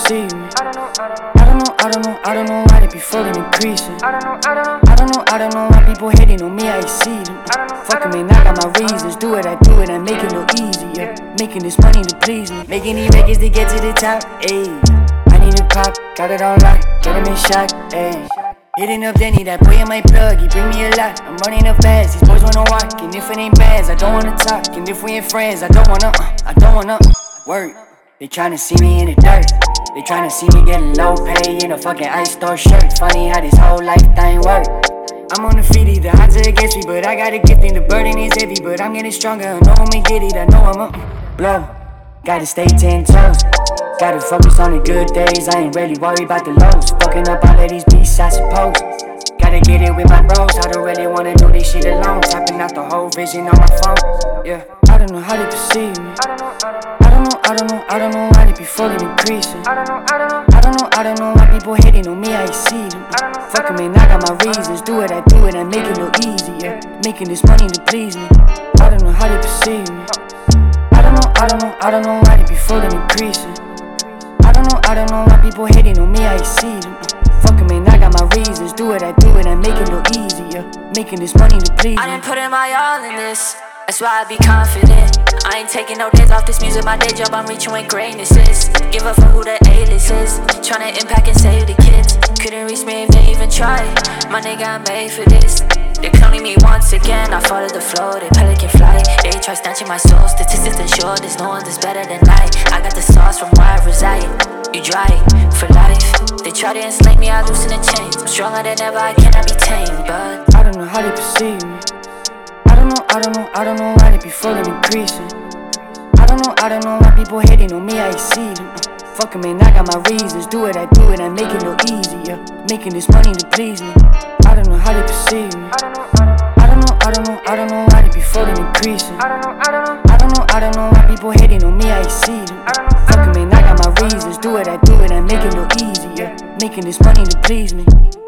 perceive me. I don't know why they be floating and creasing. I don't know why people hating on me, I see them. Fuck 'em, man, I got my reasons. Do it, I make it no easier. Making this money to please me. Making these records to get to the top, ayy. I need a pop, got it on lock, get him in shock, ayy. Hitting up Denny, that boy in my plug, he bring me a lot. I'm running up fast, these boys wanna walk. And if it ain't bands, I don't wanna talk. And if we ain't friends, I don't wanna work. They tryna see me in the dirt. They tryna see me getting low pay in a fucking ice store shirt. Funny how this whole life thing work. I'm on the feety, the odds are against me, but I got a gift and the burden is heavy. But I'm getting stronger, I know I'ma get it, I know I'ma blow. Gotta stay 10 toes. Gotta focus on the good days, I ain't really worried about the lows. Fucking up all of these beats, I suppose. Gotta get it with my bros, I don't really wanna do this shit alone. Tapping out the whole vision on my phone, yeah. I don't know how they perceive me. I don't know why they be floating and creasing. I don't know why people hating on me, I see them. Fuck 'em, man, I got my reasons. Do it, I make it no easier. Making this money to please me. I don't know how they perceive me. I don't know why they be floating and creasing. I don't know why people hating on me, I see them. Fuck 'em, man, I got my reasons. Do it, I make it no easier. Making this money to please me. I done put in my all in this, that's why I be confident. I ain't taking no days off this music, my day job, I'm reaching where greatness is. Give up for who the A-list is, tryna impact and save the kids. Couldn't reach me if they even tried, my nigga, I'm made for this. They cloning me once again, I follow the flow, they pelican fly. They try snatching my soul, statistics ensure there's no one that's better than I got the sauce from where I reside, you dry for life. They try to enslave me, I loosen the chains. I'm stronger than ever, I cannot be tamed, but I don't know how they perceive me. I don't know why they be floating and creasing. I don't know why people hating on me, I see them. Fuck 'em, man, I got my reasons. Do it, I make it no easier. Making this money to please me. I don't know how they perceive me. I don't know why they be floating and creasing. I don't know why people hating on me, I see them. Fuck 'em, man, I got my reasons. Do it, I make it no easier. Making this money to please me.